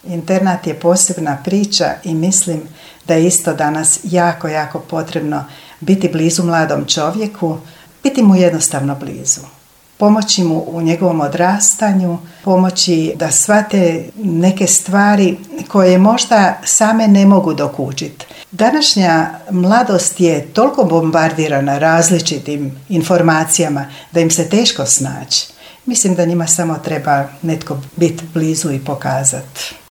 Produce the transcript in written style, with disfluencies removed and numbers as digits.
Internat je posebna priča i mislim da je isto danas jako, jako potrebno biti blizu mladom čovjeku, biti mu jednostavno blizu. Pomoći mu u njegovom odrastanju, pomoći da shvate neke stvari koje možda same ne mogu dokučiti. Današnja mladost je toliko bombardirana različitim informacijama da im se teško snaći. Mislim da njima samo treba netko biti blizu i pokazati.